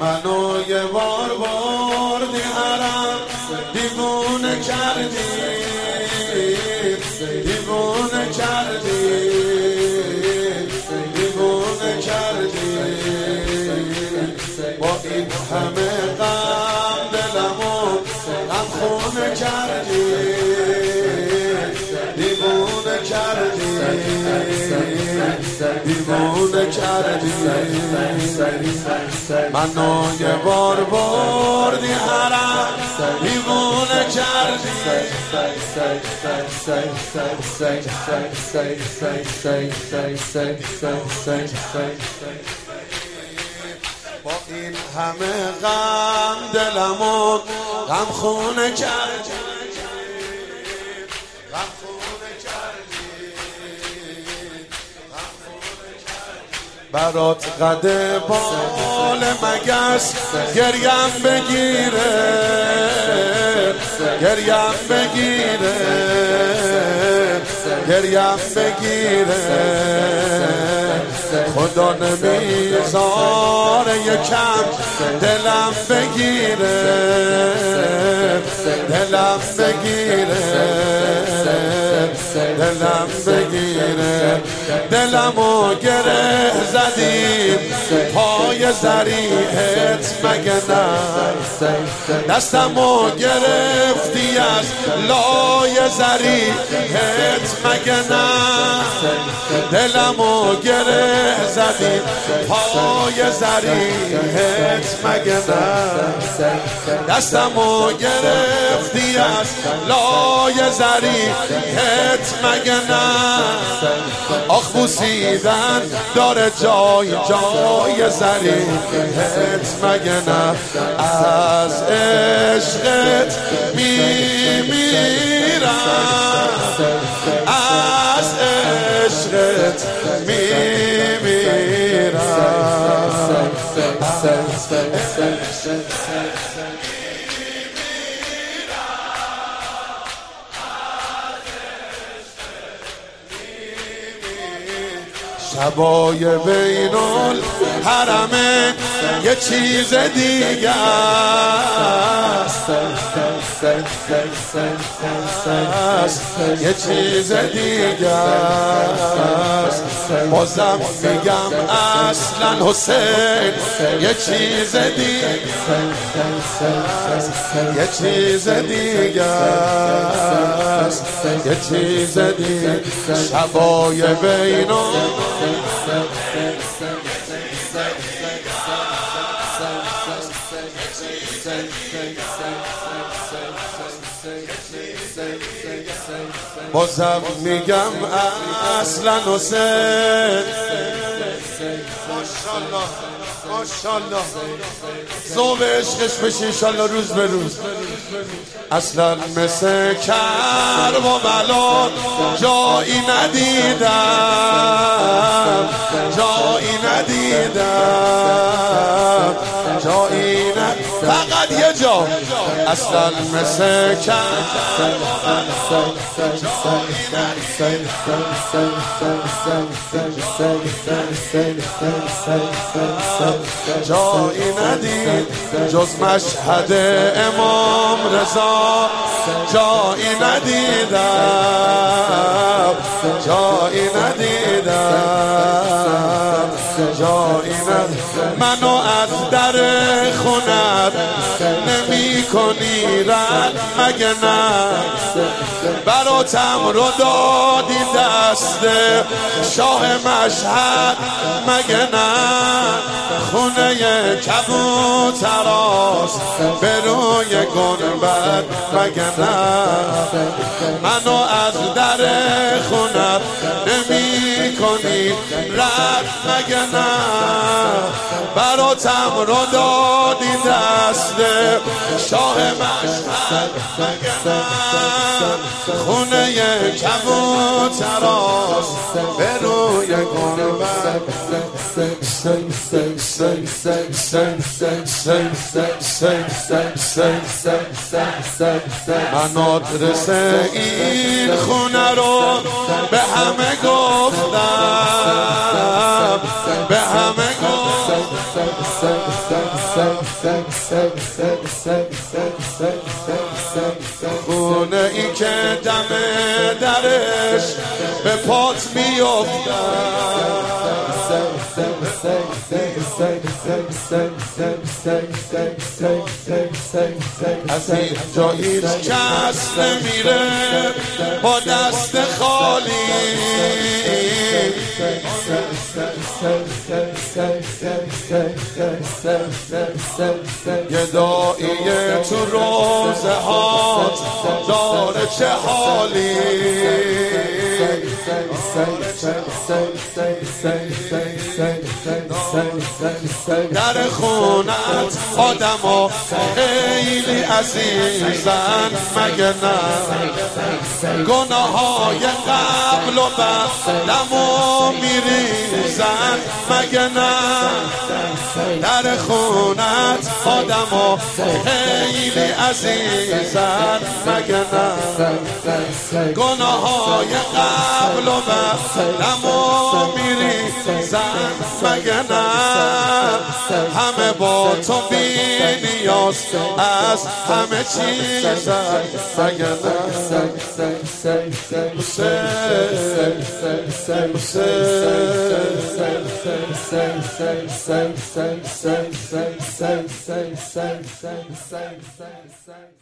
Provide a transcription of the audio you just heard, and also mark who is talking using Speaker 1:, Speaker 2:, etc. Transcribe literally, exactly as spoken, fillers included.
Speaker 1: منو یه بار بردی حرم، دیوونه کردی، دیوونه کردی، دیوونه کردی. با این همه غم دلمو غم خونه کردی، دیوونه کردی، دیوونه کردی. منو یه بار بردی حرم، دیوونه کردی. با این همه غم دلمو غم خونه کردی، غم خونه کردی، غم خونه کردی. برات قده بال مگس گریم بگیره، گریم بگیره، گریم بگیره. خدا نمیذاره یکم دلم بگیره، دلم بگیره، دلم بگیره. دلمو گره زدیم پای زریعت مگه نه، دستمو گرفتی از لای زریعت مگه نه. دلمو گره زدیم پای زریعت مگه نه، دستمو گرفتی از لای زریعت مگه نه. آخ بوسیدن داره جای جای زریعت مگه نه. از عشقت میمیرم، از عشقت میمیرم. شبای بین الحرمین یه چیز دیگه است، یه چیز دیگه است. بازم میگم اصلا حسین یه چیز دیگه است، یه چیز دیگه است، یه چیز دیگه. شبای بین بازم میگم اصلا حسین. ماشاءالله ماشاءالله ذوب عشقش بشی انشالله روز به روز. اصلا مثل کرب و بلا جایی ندیدم، جایی ندیدم، جایی ندیدم، فقط یه جا. اصلا مثل کرب و بلا جایی ندیدم، جایی ندید جز مشهد امام رضا، جایی ندیدم، جایی ندیدم، جایی ندیدم. منو از در خونت نمی کنی رد مگه نه، براتم رو دادی دست شاه مشهد مگه نه. خونه کبوتراست به روی گنبد مگه نه. منو از در خونت نمی کنی رد مگه نه، براتم رو دادی دست شاه مشهد مگه نه. خونه کبوتراست به روی گنبد. من آدرس این خونه رو به همه گفتم، به همه گفتم. خونه ای که دم درش به پات میافتد از اینجا هیچ کس نمیره با دست خالی گدایی تو روزه هات داره چه حالی در خونت آدما خیلی عزیزن مگه نه گناه های قبل و بعدمو میریزن مگه نه در خونت آدما خیلی عزیزن مگه نه گناه های قبل و بعدمو میریزن مگه نه همه با تو بی نیاز از همه چیزن مگه نه حسین